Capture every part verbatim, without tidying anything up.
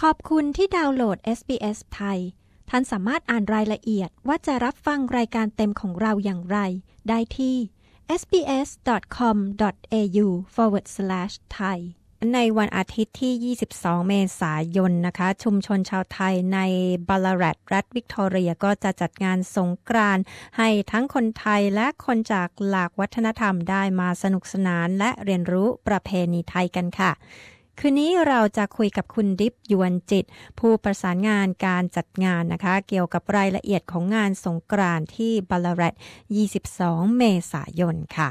ขอบคุณที่ดาวน์โหลด เอส บี เอส ไทยท่านสามารถอ่านรายละเอียดว่าจะรับฟังรายการเต็มของเราอย่างไรได้ที่ เอส บี เอส ดอท คอม ดอท เอ ยู สแลช ไทย ในวันอาทิตย์ที่ ยี่สิบสอง เมษายนนะคะชุมชนชาวไทยในบาลาแรตรัฐวิกตอเรียก็จะจัดงานสงกรานต์ให้ทั้งคนไทยและคนจากหลากวัฒนธรรมได้มาสนุกสนานและเรียนรู้ประเพณีไทยกันค่ะคืนนี้เราจะคุยกับคุณดิบยวนจิตผู้ประสานงานการจัดงานนะคะเกี่ยวกับรายละเอียดของงานสงกรานต์ที่บาลาแรตยี่สิบสองเมษายนค่ะ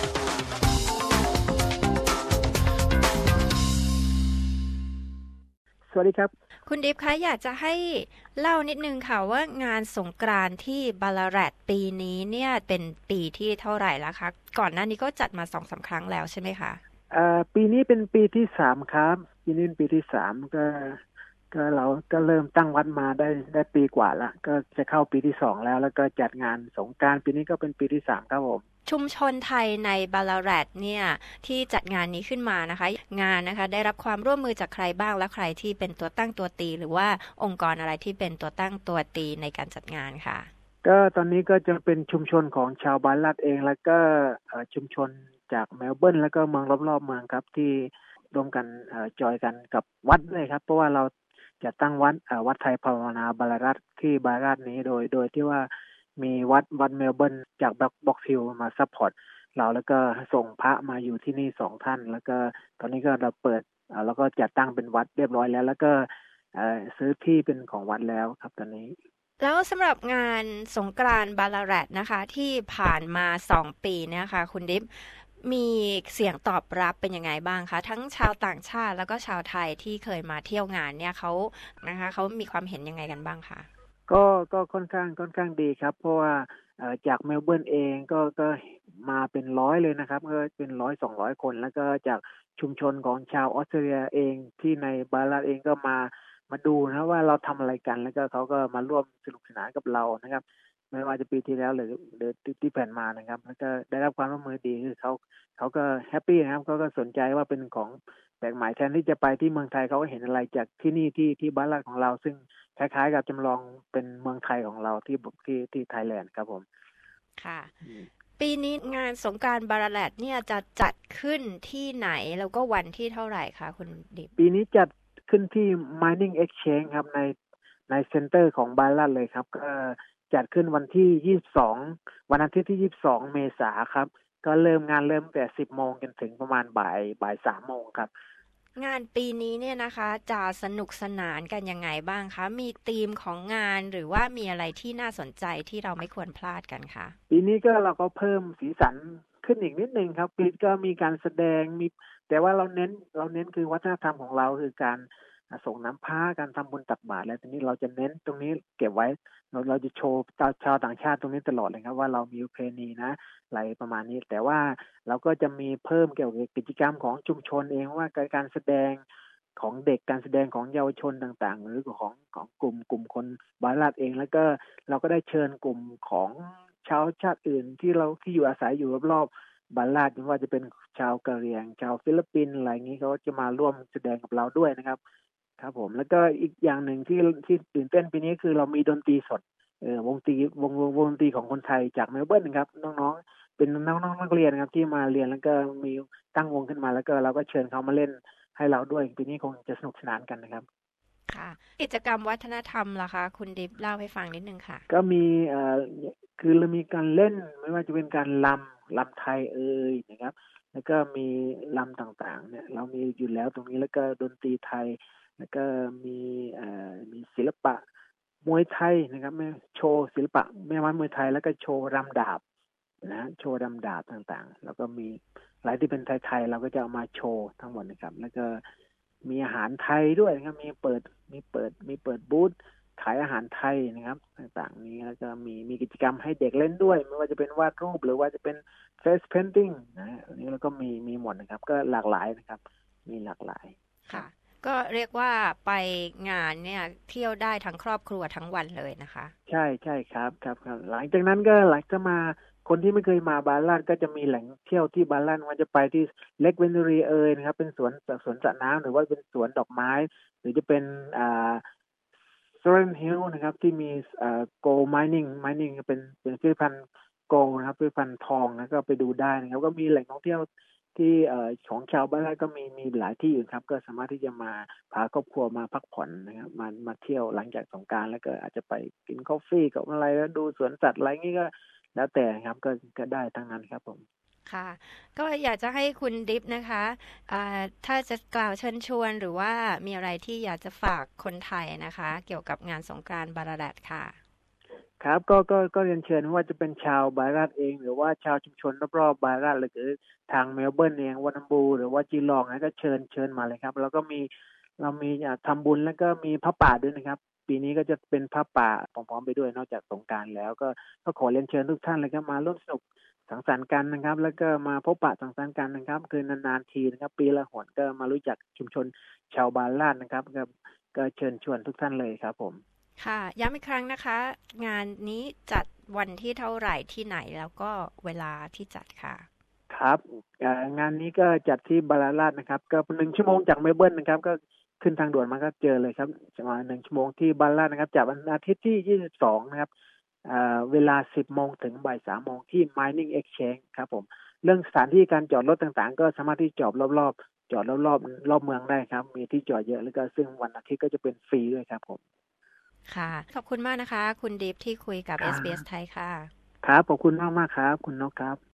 สวัสดีครับคุณดิฟคะอยากจะให้เล่านิดนึงค่ะว่างานสงกรานต์ที่บาลาแรตปีนี้เนี่ยเป็นปีที่เท่าไหร่แล้วคะก่อนหน้านี้ก็จัดมา สองสาม ครั้งแล้วใช่ไหมคะอ่าปีนี้เป็นปีที่สามครับปีนี้เป็นปีที่สามก็ก็เราก็เริ่มตั้งวัดมาได้ได้ปีกว่าละก็จะเข้าปีที่สองแล้วแล้วก็จัดงานสงกรานต์ปีนี้ก็เป็นปีที่สามครับผมชุมชนไทยในบาลาแรตเนี่ยที่จัดงานนี้ขึ้นมานะคะงานนะคะได้รับความร่วมมือจากใครบ้างและใครที่เป็นตัวตั้งตัวตีหรือว่าองค์กรอะไรที่เป็นตัวตั้งตัวตีในการจัดงานค่ะก็ตอนนี้ก็จะเป็นชุมชนของชาวบาลาแรตเองแล้วก็ชุมชนจากเมลเบิร์นแล้วก็เมืองรอบๆเมืองครับที่ร่วมกันจอยกันกับวัดเลยครับเพราะว่าเราจะตั้งวัดวัดไทยภาวนาบาลาแรตที่บาลาแรตนี้โดยโดยที่ว่ามีวัดวัดเมลเบิร์นจากบ็อกบ็อกฮิลมาซัพพอร์ตเราแล้วก็ส่งพระมาอยู่ที่นี่สองท่านแล้วก็ตอนนี้ก็เราเปิดแล้วก็จัดตั้งเป็นวัดเรียบร้อยแล้วแล้วก็ซื้อที่เป็นของวัดแล้วครับตอนนี้แล้วสำหรับงานสงกรานต์บาลาแรตนะคะที่ผ่านมาสองปีเนี่ยค่ะคุณดิฟมีเสียงตอบรับเป็นยังไงบ้างคะทั้งชาวต่างชาติแล้วก็ชาวไทยที่เคยมาเที่ยวงานเนี่ยเขานะคะเขามีความเห็นยังไงกันบ้างคะก็ก็ค่อนข้างค่อนข้างดีครับเพราะว่าจากเมลเบิร์นเองก็ก็มาเป็นร้อยเลยนะครับก็เป็นร้อยสองร้อยคนแล้วก็จากชุมชนของชาวออสเตรเลียเองที่ในบาลาเองก็มามาดูนะว่าเราทำอะไรกันแล้วก็เขาก็มาร่วมสนุกสนานกับเรานะครับไม่ว่าจะปีที่แล้วหรือหรือที่ผ่านมานะครับแล้วก็ได้รับความร่วมมือดีคือเขาเขาก็แฮปปี้นะครับเขาก็สนใจว่าเป็นของแปลกใหม่แทนที่จะไปที่เมืองไทยเขาก็เห็นอะไรจากที่นี่ที่ที่บาลาของเราซึ่งคล้ายๆกับจำลองเป็นเมืองไทยของเราที่ที่ที่ไทยแลนด์ครับผมค่ะปีนี้งานสงกรานต์บาลาแรตเนี่ยจะจัดขึ้นที่ไหนแล้วก็วันที่เท่าไหร่คะคุณดิบปีนี้จัดขึ้นที่ Mining Exchange ครับในในเซ็นเตอร์ของบาลาเลยครับก็จัดขึ้นวันที่ยี่สิบสองวันอาทิตย์ที่ยี่สิบสองเมษายนครับก็เริ่มงานเริ่มแต่สิบโมงจนถึงประมาณบ่ายบ่ายสามโมงครับงานปีนี้เนี่ยนะคะจะสนุกสนานกันยังไงบ้างคะมีธีมของงานหรือว่ามีอะไรที่น่าสนใจที่เราไม่ควรพลาดกันคะปีนี้ก็เราก็เพิ่มสีสันขึ้นอีกนิดนึงครับปีก็มีการแสดงมีแต่ว่าเราเน้นเราเน้นคือวัฒนธรรมของเราคือการส่งน้ำพระการทำบุญตักบาตรแล้วทีนี้เราจะเน้นตรงนี้เก็บไว้เราเราจะโชว์ชาวต่างชาติตรงนี้ตลอดเลยครับว่าเรามีประเพณีนะอะไรประมาณนี้แต่ว่าเราก็จะมีเพิ่มเกี่ยวกับกิจกรรมของชุมชนเองว่าการแสดงของเด็กการแสดงของเยาวชนต่างๆหรือของของกลุ่มกลุ่มคนบาลาดเองแล้วก็เราก็ได้เชิญกลุ่มของชาวชาติอื่นที่เราที่อยู่อาศัยอยู่รอบๆบาลาดไม่ว่าจะเป็นชาวกะเหรี่ยงชาวฟิลิปปินส์อะไรอย่างนี้เขาจะมาร่วมแสดงกับเราด้วยนะครับครับผมแล้วก็อีกอย่างหนึ่งที่ที่ตื่นเต้นปีนี้คือเรามีดนตรีสดเอ่อวงดนตรีวงวงดนตรีของคนไทยจากเมลเบิร์นนะครับน้องๆเป็นน้องๆนักเรียนครับที่มาเรียนแล้วก็มีตั้งวงขึ้นมาแล้วก็เราก็เชิญเขามาเล่นให้เราด้วยปีนี้คงจะสนุกสนานกันนะครับค่ะกิจกรรมวัฒนธรรมล่ะคะคุณดิฟเล่าให้ฟังนิดนึงค่ะก็มีเอ่อคือเรามีการเล่นไม่ว่าจะเป็นการรำรำไทยเอ่ยนะครับแล้วก็มีรำต่างๆเนี่ยเรามีอยู่แล้วตรงนี้แล้วก็ดนตรีไทยแล้วก็มีเอ่อมีศิลปะมวยไทยนะครับแม่โชว์ศิลปะแม่ไม้มวยไทยแล้วก็โชว์รำดาบนะโชว์รำดาบต่างๆแล้วก็มีอะไรที่เป็นไทยๆเราก็จะเอามาโชว์ทั้งหมดนะครับแล้วก็มีอาหารไทยด้วยนะครับมีเปิดมีเปิดมีเปิดบูธขายอาหารไทยนะครับต่างๆนี้แล้วก็มีมีกิจกรรมให้เด็กเล่นด้วยไม่ว่าจะเป็นวาดรูปหรือว่าจะเป็น face painting นะอันนี้แล้วก็มีมีหมดนะครับก็หลากหลายนะครับมีหลากหลายค่ะก็เรียกว่าไปงานเนี่ยเที่ยวได้ทั้งครอบครัวทั้งวันเลยนะคะใช่ใช่ครับครับครับหลังจากนั้นก็หลังจะมาคคนที่ไม่เคยมาบาลาดก็จะมีแหล่งเที่ยวที่บาลาดมันจะไปที่เล็กเวนดูรีเอยนะครับเป็นสวนสวนสระน้ำหรือว่าเป็นสวนดอกไม้หรือจะเป็นอ่าเซเรนฮิลนะครับที่มีอ่าโกลด์ไมนิ่งไมนิ่งเป็นเป็นพิพิธภัณฑ์โกลด์นะครับพิพิธภัณฑ์ทองนะก็ไปดูได้นะครับก็มีแหล่งท่องเที่ยวที่เอ่อของชาวบ้านก็มีมีหลายที่อยู่ครับก็สามารถที่จะมาพาครอบครัวมาพักผ่อนนะครับมามาเที่ยวหลังจากสงกรานต์แล้วก็อาจจะไปกินกาแฟกับอะไรแล้วดูสวนสัตว์อะไรงี้ก็แล้วแต่ครับก็ก็ได้ทั้งนั้นครับผมค่ะก็อยากจะให้คุณดิฟนะคะอ่าถ้าจะกล่าวเชิญชวนหรือว่ามีอะไรที่อยากจะฝากคนไทยนะคะเกี่ยวกับงานสงกรานต์บาราแดดค่ะครับก็ก็ก็เรียนเชิญไม่ว่าจะเป็นชาวบาราดเองหรือว่าชาวชุมชนรอบๆบาราดหรือทางเมลเบิร์นเองวันัมบูหรือว่าจีลองนะก็เชิญเชิญมาเลยครับแล้วก็มีเรามีทำบุญแล้วก็มีพระป่าด้วยนะครับปีนี้ก็จะเป็นพระป่าพร้อมๆไปด้วยนอกจากสงกรานต์แล้วก็ก็ขอเรียนเชิญทุกท่านเลยครับมาร่วมสนุกสังสรรค์กันนะครับแล้วก็มาพบปะสังสรรค์กันนะครับคือนานๆทีนะครับปีละหนก็มารู้จักชุมชนชาวบาราดนะครับก็ก็เชิญชวนทุกท่านเลยครับผมค่ะย้ำอีกครั้งนะคะงานนี้จัดวันที่เท่าไหร่ที่ไหนแล้วก็เวลาที่จัดค่ะครับงานนี้ก็จัดที่บาราลาดนะครับก็หนึ่งชั่วโมงจากเมลเบิร์นนะครับก็ขึ้นทางด่วนมาก็เจอเลยครับประมาณหนึ่งชั่วโมงที่บาราลาดนะครับจากวันอาทิตย์ที่ยี่สิบสองนะครับเวลาสิบโมงถึงบ่ายสามโมงที่ Mining Exchange ครับผมเรื่องสถานที่การจอดรถต่างๆก็สามารถที่จอดรอบๆจอดรอบๆรอบเมืองได้ครับมีที่จอดเยอะแล้วก็ซึ่งวันอาทิตย์ก็จะเป็นฟรีด้วยครับผมค่ะขอบคุณมากนะคะคุณดิฟที่คุยกับ เอส บี เอส ไทยค่ะครับขอบคุณมากๆครับคุณนกครับ